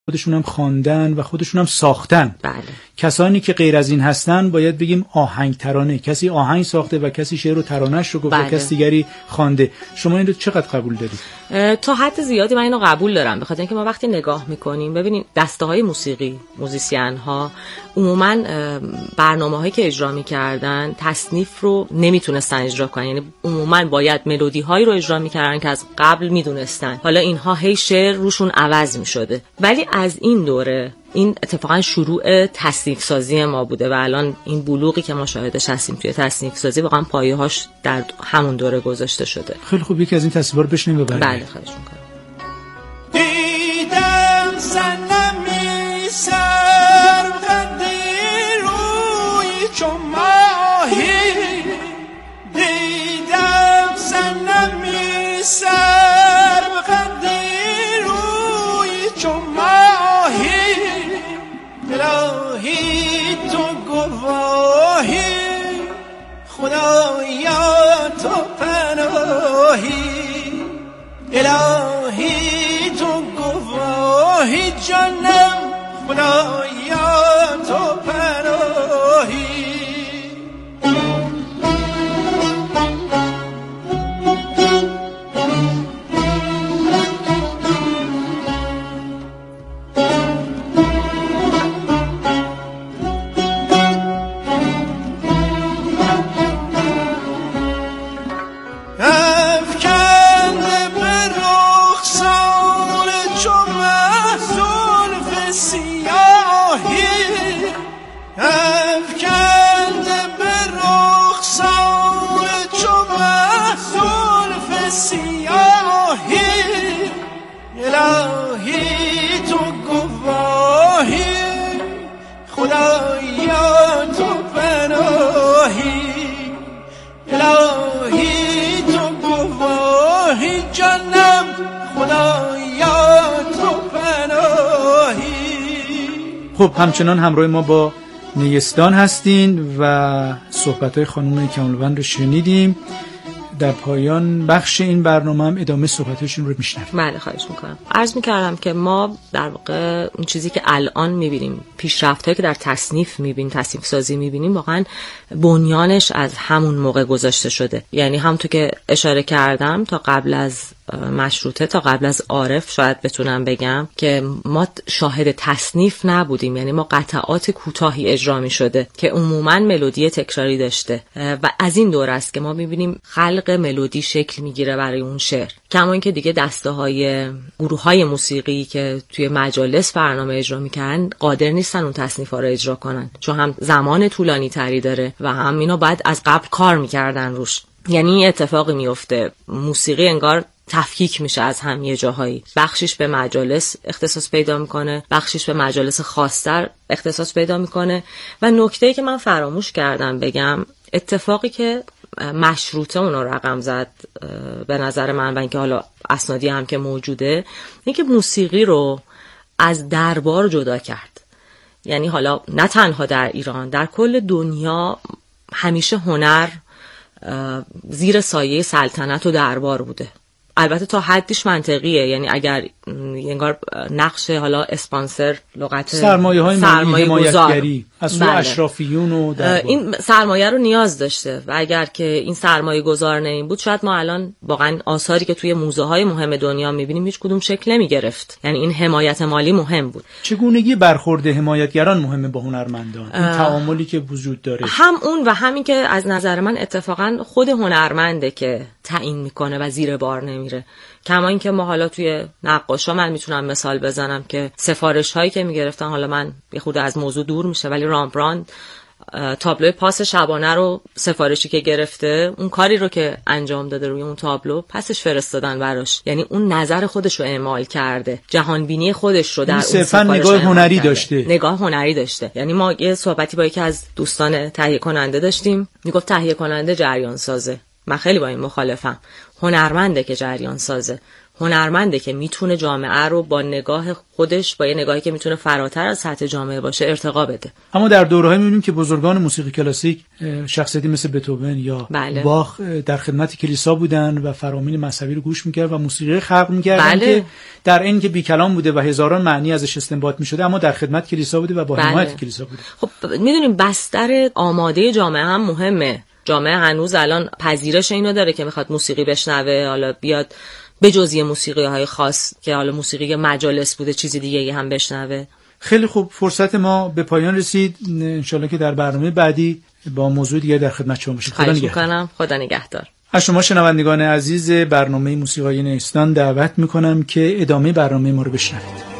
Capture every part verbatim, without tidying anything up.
خودشون هم خواندن و خودشون هم ساختن. بله. کسانی که غیر از این هستن باید بگیم آهنگ ترانه، کسی آهنگ ساخته و کسی شعر و ترانه‌اش رو گفته، بله. کسی دیگری خوانده. شما این رو چقدر قبول دارید؟ تا حد زیادی من اینو قبول دارم، به خاطر اینکه ما وقتی نگاه میکنیم ببینیم دسته‌های موسیقی، موزیسین‌ها عموماً برنامه‌هایی که اجرا می‌کردن تصنیف رو نمیتونستن اجرا کنن، یعنی عموماً باید ملودی‌هایی رو اجرا می‌کردن که از قبل میدونستن، حالا اینها هی شعر روشون عوض می‌شده. ولی از این دوره این اتفاقا شروع تصنیف سازی ما بوده و الان این بلوغی که ما شاهدش هستیم توی تصنیف سازی واقعا پایه‌هاش در همون دوره گذاشته شده. خیلی خوب، یکی از این تصویرها رو بشنویم ببریم. بله خواهش می‌کنم. دیدم صنمی سرقدی روی چون ماهی، دیدم صنمی سرقدی روی چون ماهی، الهی تو گواهی، خدایا تو پناهی، الهی تو گواهی جانم، خدایا تو پناهی. خب همچنان همراه ما با نیستان هستین و صحبت‌های خانم کمالوند رو شنیدیم. در پایان بخش این برنامه هم ادامه صحبتاشون رو میشنویم. بله خواهش میکنم. عرض میکردم که ما در واقع اون چیزی که الان میبینیم، پیشرفت‌هایی که در تصنیف میبینیم، تصنیف سازی میبینیم، واقعا بنیانش از همون موقع گذاشته شده. یعنی همونطور که اشاره کردم تا قبل از مشروطه، تا قبل از عارف شاید بتونم بگم که ما شاهد تصنیف نبودیم، یعنی ما قطعات کوتاهی اجرا می شده که عموماً ملودی تکراری داشته و از این دور است که ما می‌بینیم خلق ملودی شکل میگیره برای اون شعر. کما اینکه دیگه دسته های گروه های موسیقی که توی مجالس برنامه اجرا میکنن قادر نیستن اون تصنیف‌ها رو اجرا کنن، چون هم زمان طولانی تری داره و هم اینا باید از قبل کار میکردن روش. یعنی این اتفاقی میفته، موسیقی انگار تفکیک میشه از هم یه جاهایی، بخشش به مجالس اختصاص پیدا میکنه، بخشش به مجالس خاص‌تر اختصاص پیدا میکنه. و نکته‌ای که من فراموش کردم بگم، اتفاقی که مشروطه اون رو رقم زد به نظر من و اینکه حالا اسنادی هم که موجوده، اینکه موسیقی رو از دربار جدا کرد. یعنی حالا نه تنها در ایران، در کل دنیا همیشه هنر زیر سایه سلطنت و دربار بوده. البته تا حدیش منطقیه، یعنی اگر انگار نقش حالا اسپانسر، لغت سرمایه های سرمایه حمایتگری از سوی اشرافیون و دربار، این سرمایه رو نیاز داشته و اگر که این سرمایه گذار نمی بود شاید ما الان واقعا آثاری که توی موزه های مهم دنیا میبینیم هیچ کدوم شکل نمی گرفت. یعنی این حمایت مالی مهم بود. چگونگی برخورد حمایتگران مهمه با هنرمندان، این تعاملی که وجود داره، هم اون و همین که از نظر من اتفاقا خود هنرمنده که تعیین میکنه و زیر بار نمیره. کما اینکه ما حالا توی نقاشا من میتونم مثال بزنم که سفارش هایی که میگرفتن، حالا من یه خود از موضوع دور میشه ولی رامبراند تابلو پاس شبانه رو سفارشی که گرفته، اون کاری رو که انجام داده روی اون تابلو پسش فرستادن براش. یعنی اون نظر خودش رو اعمال کرده، جهانبینی خودش رو در اون صرفا نگاه هنری داشته. نگاه هنری داشته. یعنی ما یه صحبتی با یکی از دوستان تهیه کننده داشتیم، میگفت تهیه کننده جریان سازه. من خیلی با این مخالفم. هنرمنده که جریان سازه. هنرمنده که میتونه جامعه رو با نگاه خودش، با یه نگاهی که میتونه فراتر از سطح جامعه باشه، ارتقا بده. اما در دوره‌ای می‌بینیم که بزرگان موسیقی کلاسیک، شخصیتی مثل بتهوون یا بله. باخ در خدمت کلیسا بودن و فرامین مذهبی رو گوش می‌کرد و موسیقی خلق می‌کردن بله. که در این که بی کلام بوده و هزاران معنی ازش استنباط می‌شده، اما در خدمت کلیسا بوده و با حمایت بله. کلیسا بوده. خب می‌دونیم بستر آماده جامعه هم مهمه. جامعه هنوز الان پذیرش اینو داره که میخواد موسیقی بشنوه، حالا بیاد به جز یه موسیقی‌های خاص که حالا موسیقی مجالس بوده چیزی دیگه هم بشنوه. خیلی خوب، فرصت ما به پایان رسید. انشالله که در برنامه بعدی با موضوع دیگه در خدمت شما باشیم. خدا نگهدار. خدا نگهدار. از شما شنوندگان عزیز برنامه موسیقی نیستان دعوت میکنم که ادامه برنامه ما رو بشنوید.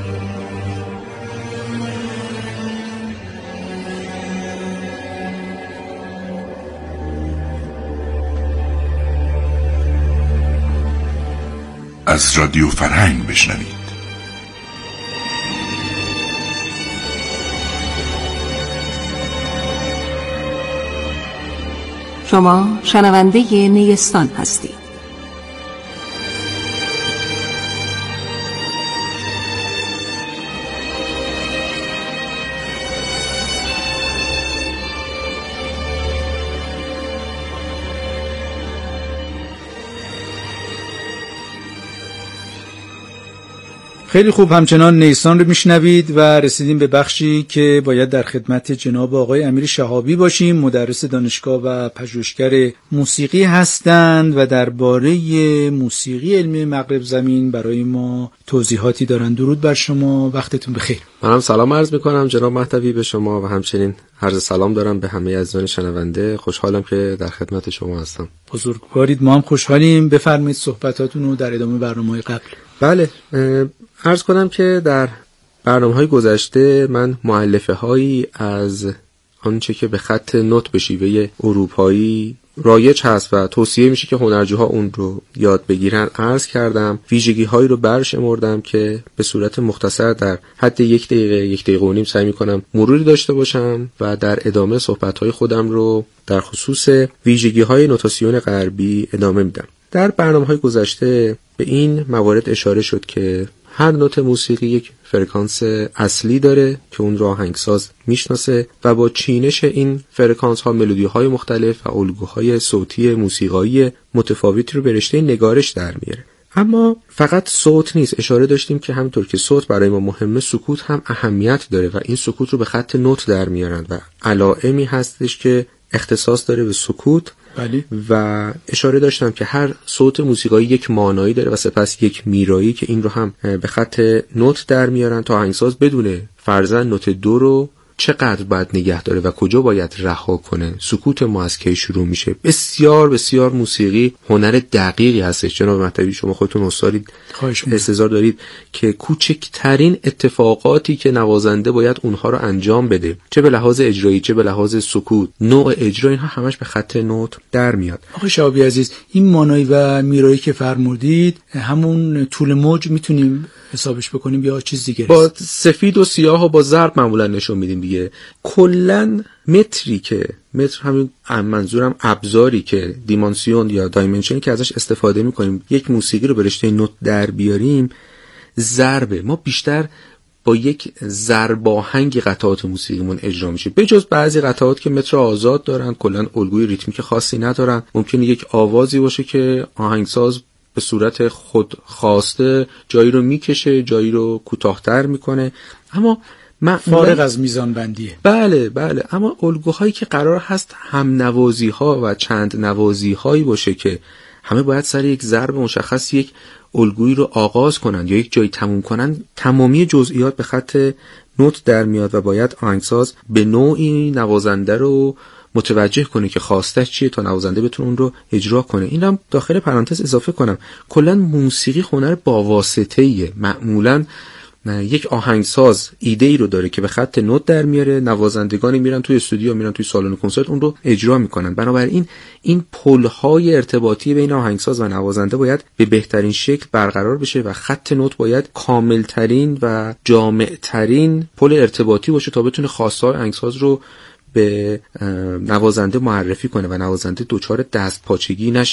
از رادیو فرهنگ بشنوید. شما شنونده نیستان هستید. خیلی خوب، همچنان نیستان رو میشنوید و رسیدیم به بخشی که باید در خدمت جناب آقای امیر شهابی باشیم. مدرس دانشگاه و پژوهشگر موسیقی هستند و درباره موسیقی علمی مغرب زمین برای ما توضیحاتی دارند. درود بر شما، وقتتون بخیر. منم سلام عرض میکنم جناب مهدوی به شما و همچنین عرض سلام دارم به همه عزیزان شنونده. خوشحالم که در خدمت شما هستم. بزرگوارید، ما هم خوشحالیم. بفرمایید صحبتاتون رو در ادامه برنامه‌های قبل. بله، عرض کنم که در برنامه‌های گذشته من مؤلفه هایی از آنچه که به خط نوت به شیوه اروپایی رایج هست و توصیه میشه که هنرجوها اون رو یاد بگیرن عرض کردم. ویژگی هایی رو برشمردم که به صورت مختصر در حد یک دقیقه یک دقیقه و نیم سعی میکنم مروری داشته باشم و در ادامه صحبت های خودم رو در خصوص ویژگی های نوتاسیون غربی ادامه میدم. در برنامه های گذشته به این موارد اشاره شد که هر نوت موسیقی یک فرکانس اصلی داره که اون رو آهنگساز میشناسه و با چینش این فرکانس ها ملودی های مختلف و الگوهای صوتی موسیقایی متفاوتی رو به رشته نگارش در میاره. اما فقط صوت نیست، اشاره داشتیم که همونطور که صوت برای ما مهمه، سکوت هم اهمیت داره و این سکوت رو به خط نوت در میارن و علائمی هستش که اختصاص داره به سکوت. بله. و اشاره داشتم که هر صوت موسیقایی یک مانایی داره و سپس یک میرایی که این رو هم به خط نوت در میارن تا آهنگساز بدونه فرضاً نوت دو رو چقدر باید نگه داره و کجا باید رها کنه، سکوت ما از کی شروع میشه. بسیار بسیار موسیقی هنر دقیقی هستش جناب مهدوی، شما خودتون استادید، استعداد دارید که کوچکترین اتفاقاتی که نوازنده باید اونها رو انجام بده، چه به لحاظ اجرایی چه به لحاظ سکوت، نوع اجرا، اینها همش به خط نوت در میاد. آقای شهابی عزیز، این مانایی و میرایی که فرمودید همون طول موج میتونیم حسابش بکنیم یا چیز دیگه؟ با سفید و سیاه و با ضرب معمولا نشون میدیم دیگه. کلن متری که متر همین منظورم ابزاری که دیمانسیون یا دایمنشنی که ازش استفاده میکنیم یک موسیقی رو به رشته نوت در بیاریم، ضربه. ما بیشتر با یک ضرب آهنگ قطعات موسیقیمون اجرا میشه، به جز بعضی قطعات که متر آزاد دارن، کلا الگوی ریتمیک خاصی ندارن. ممکنه یک آوازی باشه که آهنگساز به صورت خود خواسته جایی رو میکشه، جایی رو کوتاه‌تر میکنه، اما فارغ از میزان بندیه. بله بله، اما الگوهایی که قرار هست هم نوازی ها و چند نوازی هایی باشه که همه باید سر یک ضرب مشخص یک الگویی رو آغاز کنن یا یک جایی تموم کنن، تمامی جزئیات به خط نوت در میاد و باید آهنگساز به نوعی نوازنده رو متوجه کنه که خواستش چیه تا نوازنده بتونه اون رو اجرا کنه. اینم داخل پرانتز اضافه کنم، کلا موسیقی هنر با واسطه‌ایه. معمولاً یک آهنگساز ایده ای رو داره که به خط نوت در میاره، نوازندگانی میرن توی استودیو، میرن توی سالن کنسرت اون رو اجرا میکنن. بنابراین این پل‌های ارتباطی بین آهنگساز و نوازنده باید به بهترین شکل برقرار بشه و خط نوت باید کاملترین و جامعترین پل ارتباطی باشه تا بتونه خواسته‌های آهنگساز رو به نوازنده معرفی کنه و نوازنده دچار دست پاچگی نشه.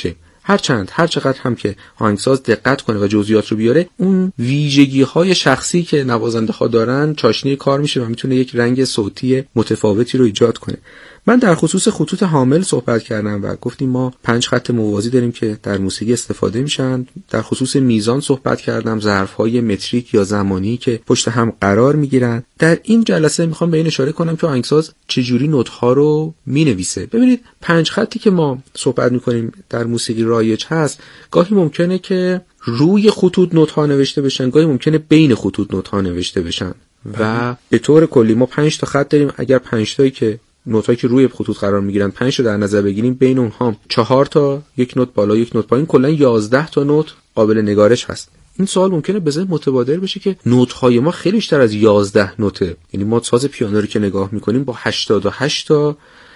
هرچند هر چقدر هم که آهنگساز دقت کنه و جزئیات رو بیاره، اون ویژگی‌های شخصی که نوازنده‌ها دارن چاشنی کار میشه و میتونه یک رنگ صوتی متفاوتی رو ایجاد کنه. من در خصوص خطوط حامل صحبت کردم و گفتیم ما پنج خط موازی داریم که در موسیقی استفاده میشن. در خصوص میزان صحبت کردم، ظرف‌های متریک یا زمانی که پشت هم قرار میگیرن. در این جلسه میخوام به این اشاره کنم که آهنگساز چجوری نوت‌ها رو مینویسه. ببینید پنج خطی که ما صحبت میکنیم در موسیقی رایج هست، گاهی ممکنه که روی خطوط نوت‌ها نوشته بشن، گاهی ممکنه بین خطوط نوت‌ها نوشته بشن و به طور کلی ما پنج تا خط داریم. اگر پنج تایی که نوتایی که روی خطوط قرار میگیرن پنج تا در نظر بگیریم، بین اونها چهار تا، یک نوت بالا یک نوت پایین، کلا یازده تا نوت قابل نگارش هست. این سوال ممکنه به ذهن متبادر بشه که نوت‌های ما خیلی بیشتر از یازده نوته. یعنی ما ساز پیانو رو که نگاه میکنیم با هشتاد و هشت تا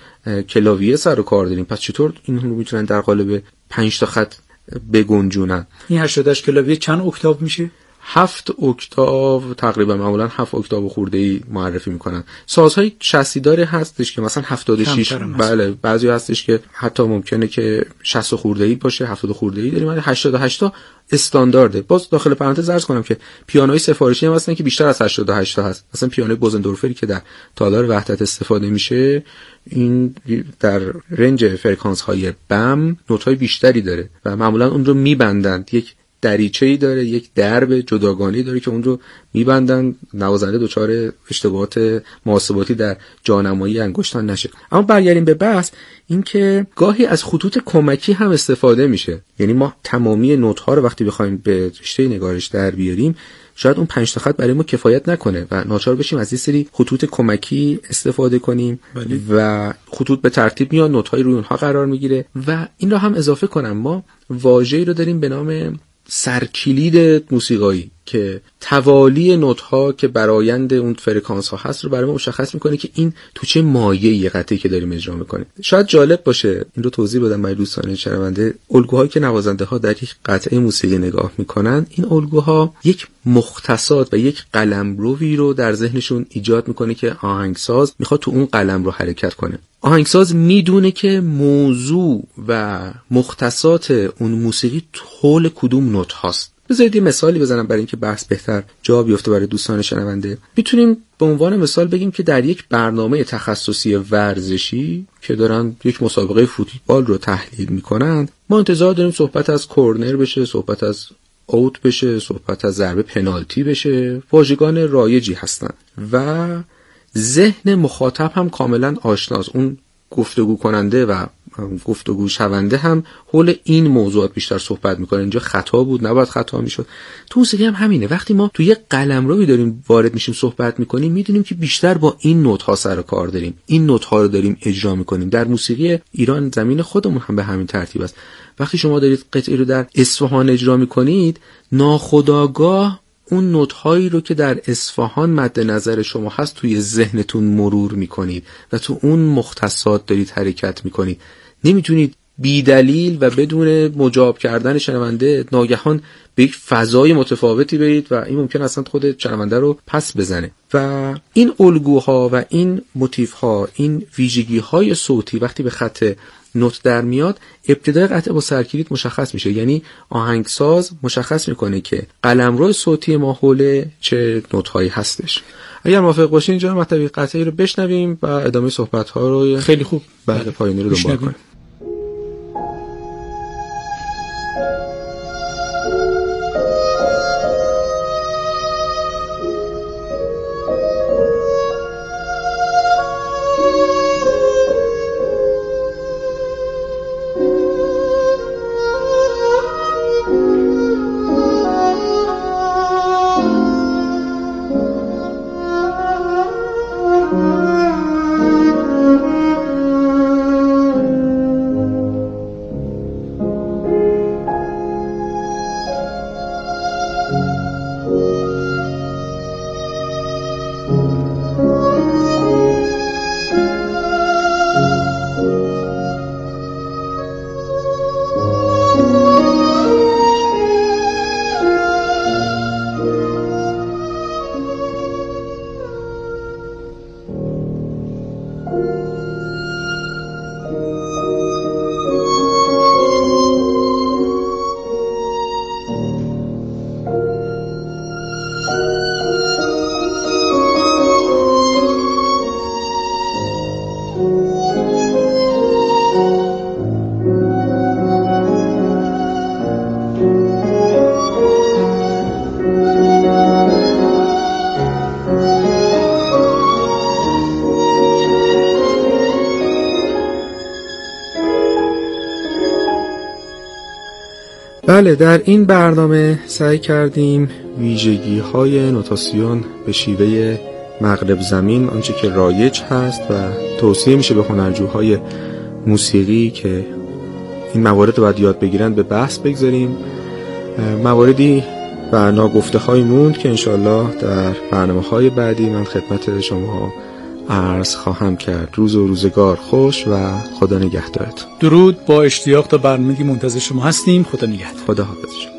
کلاویه سر و کار داریم، پس چطور اینو میتونن در قالب پنج تا خط بگنجونن؟ این هشتاد و هشت کلاویه چند اکتاو میشه؟ هفت اکتاو تقریبا، معمولا هفت اکتاو خورده‌ای معرفی میکنن. سازهای شصی داره هستش که مثلا هفتاد و شش، بله بعضی هستش که حتی ممکنه که شصت خورده‌ای باشه، هفتاد خورده‌ای داریم، ولی هشتاد و هشت تا استاندارده. باز داخل پرانتز عرض کنم که پیانوی سفارشی هم هستن که بیشتر از هشتاد و هشت تا هست. مثلا پیانوی بوزندورفری که در تالار وحدت استفاده میشه، این در رنج فرکانس های بم نوت‌های بیشتری داره و معمولا اون رو میبندن، یک دریچه‌ای داره، یک درب جداگانه‌ای داره که اون رو میبندن نوازنده دچار اشتباهات محاسباتی در جانمایی انگشتان نشه. اما برگردیم به بحث، این که گاهی از خطوط کمکی هم استفاده میشه. یعنی ما تمامی نوت‌ها رو وقتی بخوایم به رشته نگارش در بیاریم، شاید اون پنج تا خط برای ما کفایت نکنه و ناچار بشیم از یه سری خطوط کمکی استفاده کنیم. بله. و خطوط به ترتیب میاد، نوت‌های روی اونها قرار میگیره. و این رو هم اضافه کنم، ما واژه‌ای رو داریم به نام سرکلید موسیقایی که توالی نوت‌ها که برآیند اون فرکانس ها هست رو برای ما مشخص میکنه که این تو چه مایه‌ای قطعی که داریم اجرا میکنیم. شاید جالب باشه این رو توضیح بدم برای دوستان شنونده. الگوهایی که نوازنده ها در یک قطعه موسیقی نگاه میکنن، این الگوها یک مختصات و یک قلمروی رو در ذهنشون ایجاد میکنه که آهنگساز میخواد تو اون قلم رو حرکت کنه. آهنگساز میدونه که موضوع و مختصات اون موسیقی حول کدوم نوت هاست. بذارید یه مثالی بزنم برای اینکه بحث بهتر جا بیفته برای دوستان شنونده. میتونیم به عنوان مثال بگیم که در یک برنامه تخصصی ورزشی که دارن یک مسابقه فوتبال رو تحلیل میکنن، ما انتظار داریم صحبت از کورنر بشه، صحبت از اوت بشه، صحبت از ضربه پنالتی بشه. واژگان رایجی هستن و ذهن مخاطب هم کاملا آشناست. اون گفتگو کننده و گفتگو شونده هم حول این موضوعات بیشتر صحبت میکنه. اینجا خطا بود، نباید خطا میشد. تو موسیقی هم همینه. وقتی ما تو یه قلمروی داریم وارد میشیم صحبت میکنیم، میدونیم که بیشتر با این نوت ها سر و کار داریم، این نوت ها رو داریم اجرا میکنیم. در موسیقی ایران زمین خودمون هم به همین ترتیب است. وقتی شما دارید قطعه رو در اصفهان اجرا میکنید، ناخودآگاه اون نوت‌هایی رو که در اصفهان مد نظر شما هست توی ذهنتون مرور میکنید و تو اون مختصات دارید حرکت میکنید. نمیتونید بی دلیل و بدون مجاب کردن شنونده ناگهان به یک فضای متفاوتی برید و این ممکن اصلا خود شنونده رو پس بزنه. و این الگوها و این موتیف‌ها، این ویژگی‌های صوتی وقتی به خط نوت در میاد، ابتدای قطعه با سرکلید مشخص میشه. یعنی آهنگساز مشخص میکنه که قلمرو صوتی ما حول چه نوت‌هایی هستش. اگر موافق باشین اینجا مطلب قطعه رو بشنویم و ادامه صحبت‌ها رو خیلی خوب بعد پایانی رو دنبال کنیم. بله، در این برنامه سعی کردیم ویژگی های نوتاسیون به شیوه مغرب زمین، آنچه که رایج هست و توصیه میشه به هنرجوهای موسیقی که این موارد رو باید یاد بگیرن، به بحث بگذاریم. مواردی و ناگفته های موند که انشالله در برنامه های بعدی من خدمت شما عرض خواهم کرد. روز و روزگار خوش و خدا نگهدارت. درود، با اشتیاق تا برنامه‌ای منتظر شما هستیم. خدا نگهدار. خدا حافظ شما.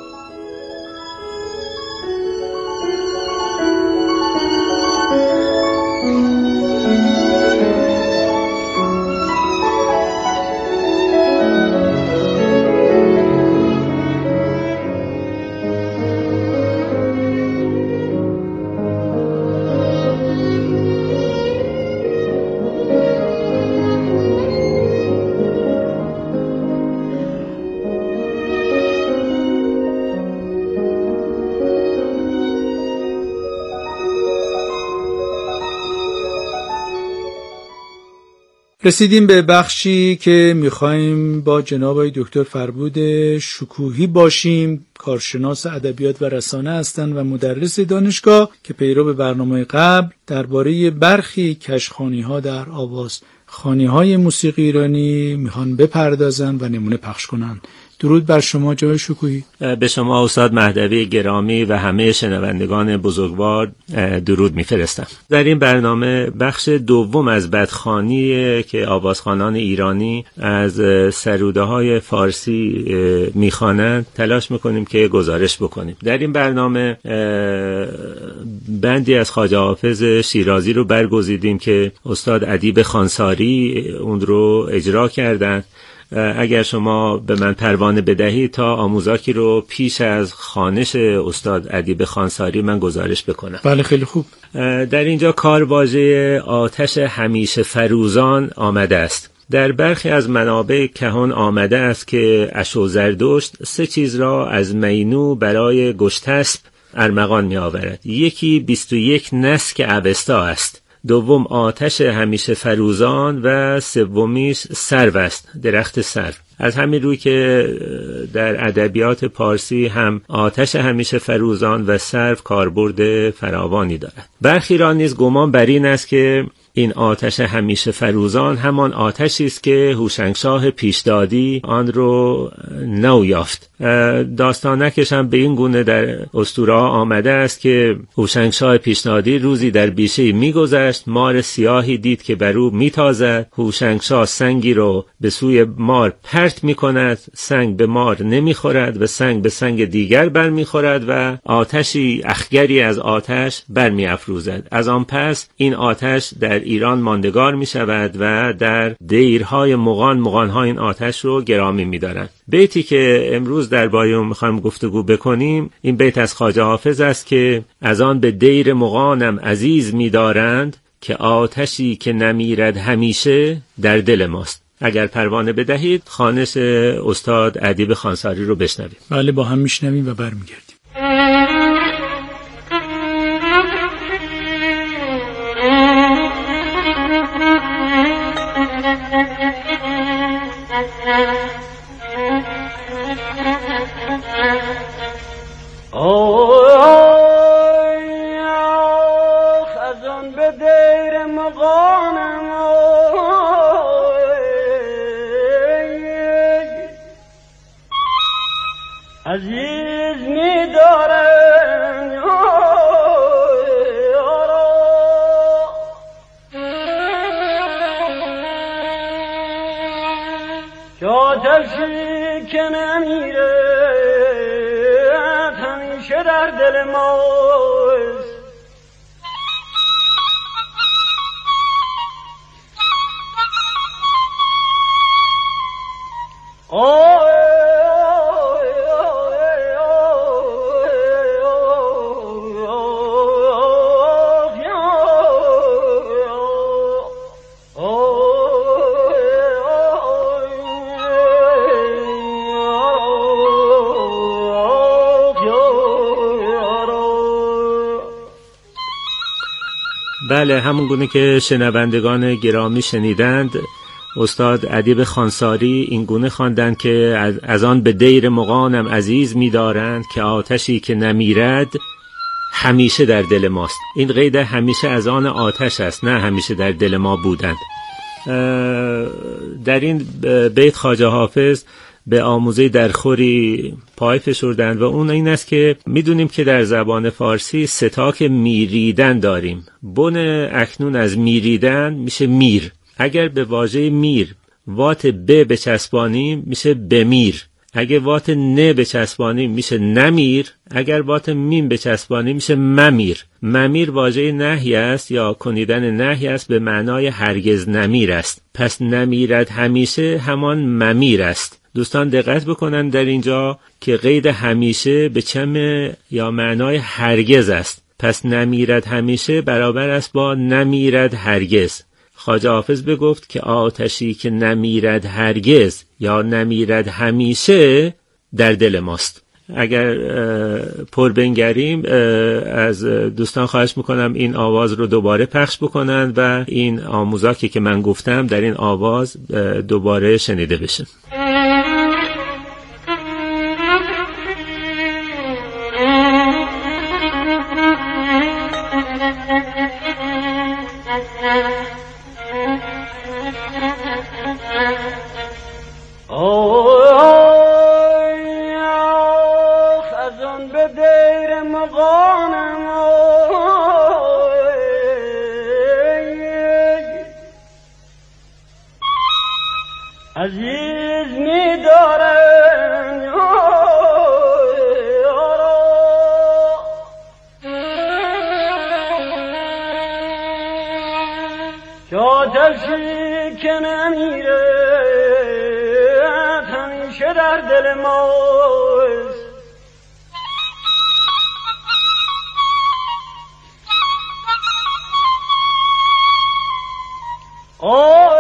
رسیدیم به بخشی که میخوایم با جناب آقای دکتر فربود شکوهی باشیم. کارشناس ادبیات و رسانه هستند و مدرس دانشگاه که پیرو به برنامه قبل درباره برخی کشخوانی‌ها در آوازخوانی‌های موسیقی ایرانی میخوان بپردازن و نمونه پخش کنن. درود بر شما جناب شکوهی. به شما استاد مهدوی گرامی و همه شنوندگان بزرگوار درود میفرستم. در این برنامه بخش دوم از بدخوانی که آوازخوانان ایرانی از سروده های فارسی میخوانند تلاش میکنیم که گزارش بکنیم. در این برنامه بندی از خواجه حافظ شیرازی رو برگزیدیم که استاد ادیب خانساری اون رو اجرا کردند. اگر شما به من پروانه بدهید تا آموزاکی رو پیش از خوانش استاد ادیب خانساری من گزارش بکنم. بله، خیلی خوب. در اینجا کارواژه آتش همیشه فروزان آمده است. در برخی از منابع کهان آمده است که اشو زردشت سه چیز را از مینو برای گشتسب ارمغان می آورد. یکی بیست و یک نسک اوستا است، دوم آتش همیشه فروزان و سومیش سرو است، درخت سرو. از همین روی که در ادبیات پارسی هم آتش همیشه فروزان و سرو کاربرد فراوانی دارد. برخی را نیز گمان بر این است که این آتش همیشه فروزان همان آتشی است که هوشنگشاه پیشدادی آن رو نو یافت. داستانکش هم به این گونه در اسطوره آمده است که هوشنگشاه پیشدادی روزی در بیشه میگذشت، مار سیاهی دید که بر او میتازد. هوشنگشاه سنگی رو به سوی مار پرت میکند، سنگ به مار نمیخورد و سنگ به سنگ دیگر بر میخورد و آتشی اخگری از آتش بر میافروزد. از آن پس این آتش در ایران ماندگار می شود و در دیرهای مغان مغانها این آتش رو گرامی می دارند. بیتی که امروز در بایون میخوایم گفتگو بکنیم این بیت از خواجه حافظ است که از آن به دیر مغانم عزیز می دارند که آتشی که نمیرد همیشه در دل ماست. اگر پروانه بدهید خوانش استاد ادیب خانساری رو بشنویم. بله، با هم میشنویم و برمیگردیم. عزیز می دارن که آتشی که نمیره همیشه در دل ماست. بله، همون گونه که شنوندگان گرامی شنیدند استاد ادیب خانساری این گونه خواندند که از, از آن به دیر مغانم عزیز می‌دارند که آتشی که نمیرد همیشه در دل ماست. این قید همیشه از آن آتش است، نه همیشه در دل ما بودند. در این بیت خواجه حافظ به آموزه درخوری پای فشردند و اون این است که میدونیم که در زبان فارسی ستاک میریدن داریم. بن اکنون از میریدن میشه میر. اگر به واژه میر وات ب بچسبانیم میشه بمیر. اگه وات ن بچسبانیم میشه نمیر. اگر وات میم بچسبانیم میشه ممیر. ممیر واژه نهی است یا کنیدن نهی است، به معنای هرگز نمیر است. پس نمیرد همیشه همان ممیر است. دوستان دقت بکنن در اینجا که قید همیشه به چم یا معنای هرگز است. پس نمیرد همیشه برابر است با نمیرد هرگز. خواجه حافظ بگفت که آتشی که نمیرد هرگز یا نمیرد همیشه در دل ماست. اگر پر بنگریم از دوستان خواهش میکنم این آواز رو دوباره پخش بکنن و این آموزاکی که من گفتم در این آواز دوباره شنیده بشه. عزیز می دارن که آتشی که نمیره همیشه در دل ماست. آه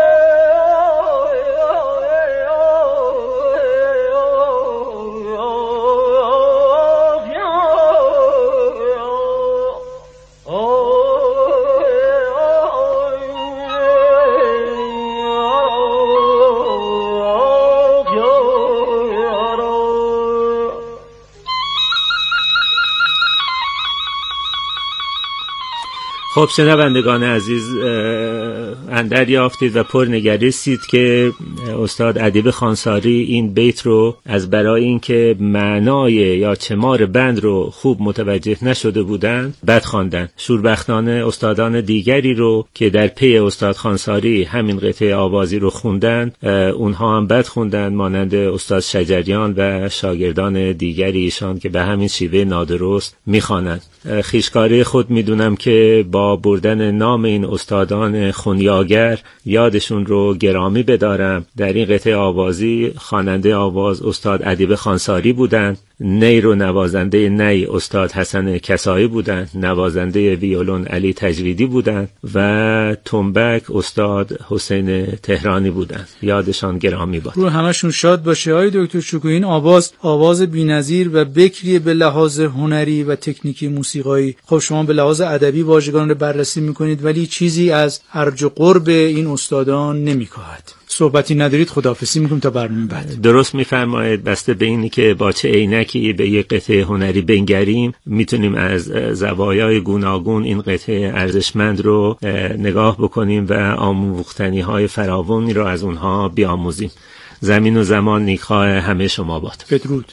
خب شنوندگان عزیز، اندر یافتید و پر نگریستید که استاد ادیب خانساری این بیت رو از برای اینکه معنای یا چمار بند رو خوب متوجه نشده بودند بد خواندند. شوربختانه استادان دیگری رو که در پی استاد خانساری همین قطعه آوازی رو خوندند اونها هم بد خوندند، مانند استاد شجریان و شاگردان دیگری ایشان که به همین شیوه نادرست میخوانند. خیشکاری خود میدونم که با بردن نام این استادان خونیاگر یادشون رو گرامی بدارم. در این قطعه آوازی خواننده آواز استاد ادیب خانساری بودند، نی رو نوازنده نی استاد حسن کسایی بودند، نوازنده ویولون علی تجویدی بودند و تنبک استاد حسین تهرانی بودند. یادشان گرامی باد. رو همشون شاد باشه. آقای دکتر شکوهی، این آواز آواز بی‌نظیر و بکری به لحاظ هنری و تکنیکی موسیقایی. خب شما به لحاظ ادبی واژگان رو بررسی میکنید ولی چیزی از ارج و قرب این استادان نمیکاهد. صحبتی ندارید، خداحافظی میکنم تا برنامه بعد. درست میفرمایید. بسته به اینی که با چه عینکی به یک قطعه هنری بنگریم میتونیم از زوایای گوناگون این قطعه ارزشمند رو نگاه بکنیم و آموختنی های فراوانی رو از اونها بیاموزیم. زمین و زمان نیکخواه همه شما باد. بدرود.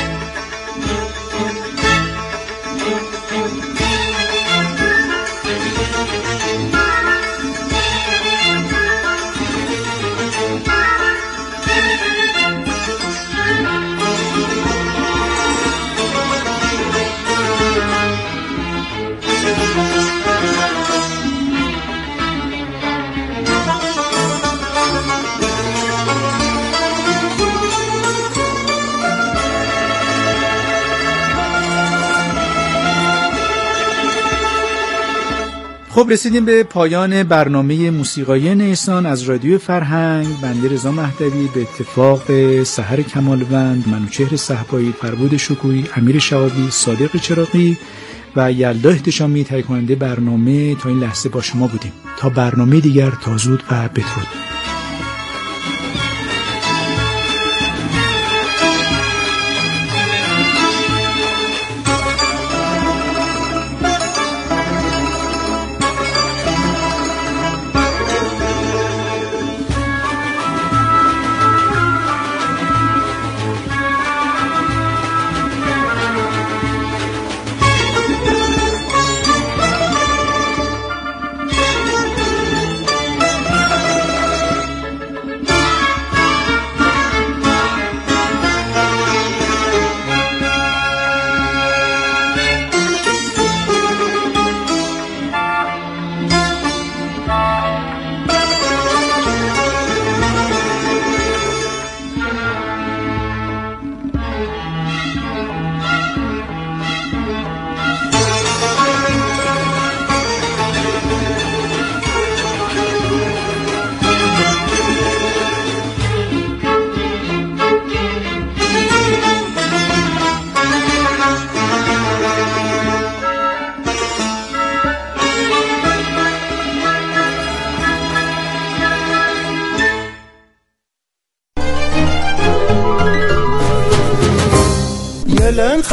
خب رسیدیم به پایان برنامه موسیقایی نیستان از رادیو فرهنگ. بنده رضا مهدوی به اتفاق سحر کمالوند، منوچهر صحبایی، فربود شکوهی، امیر شهابی، صادق چراغی و یلدا احتشامی تهیه کننده برنامه تا این لحظه با شما بودیم. تا برنامه دیگر، تا زود و بدرود.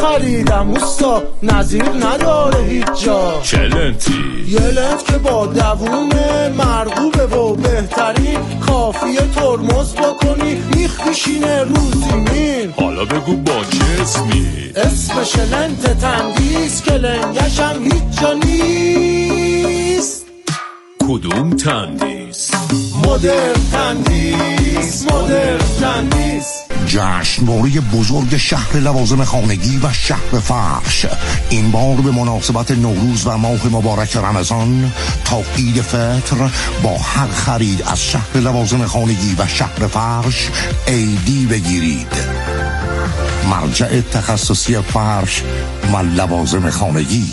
خریدم اوستا نظیر نداره هیچ جا. چلنتی یه لنت که با دووم مرغوبه و بهترین کافیه ترمز بکنی میخ میشینه روزی مین. حالا بگو با چه اسمی؟ اسمش لنت تندیس که لنگشم هیچ جا نیست. کدوم تندیس؟ مدرن تندیس، مدرن تندیس. جشنواره بزرگ شهر لوازم خانگی و شهر فرش این بار به مناسبت نوروز و ماه مبارک رمضان تا عید فطر با هر خرید از شهر لوازم خانگی و شهر فرش ایدی بگیرید. مرجع تخصصی فرش و لوازم خانگی.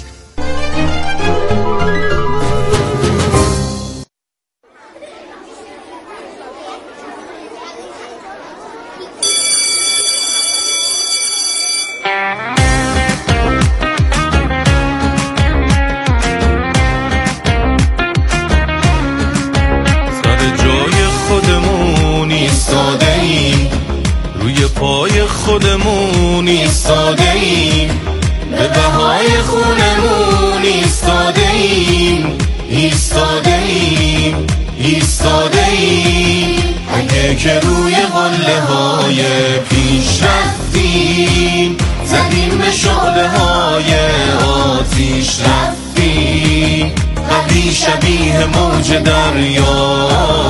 خودمون ایستاده ایم به بهای خونمون ایستاده ایم ایستاده ایم ایستاده ایم اگه که روی قله های پیش رفتیم زدیم به شعله های آتیش رفتیم قوی شبیه موج دریا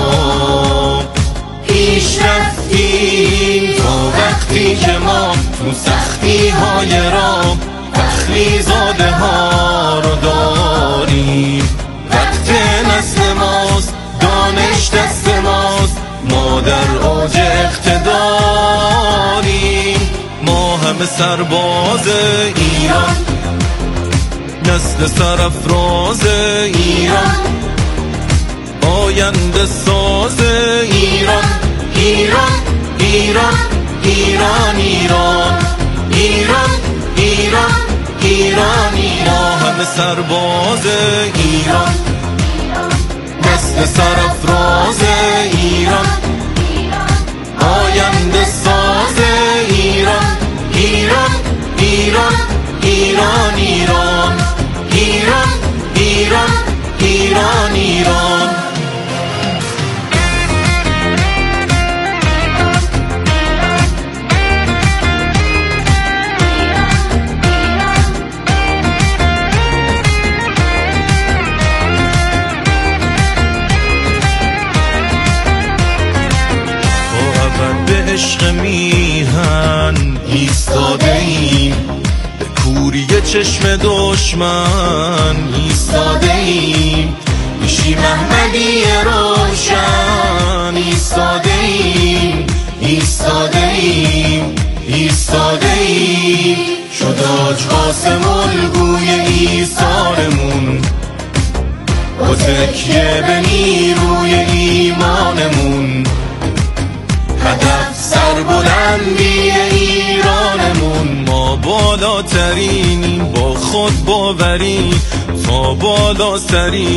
پیش رفتیم تا وقتی که ما تو سختی های راه تخلی زاده ها رو داریم. وقت نسل ماست دانش دست ماست ما در اوج اقتداریم. ما همه سرباز ایران نسل سرافراز ایران آینده ساز ایران ایران ایران ایران ایران ایران ایران ایران ایران همه سرباز ایران نسل سرافراز ایران آینده ساز ایران ایران ایران ایران ایران ایران ایران ایران ایران عشق میهن ایستاده ایم به کوری چشم دشمن ایستاده ایم میشی محمدی روشن ایستاده ایم ایستاده ایم ایستاده ایم شد آج قاسم الگوی ایثارمون با تکیه به نیروی ایمانمون هدف سربلندی ایرانمون. ما بالاترینیم با خود باوری تا بالا سری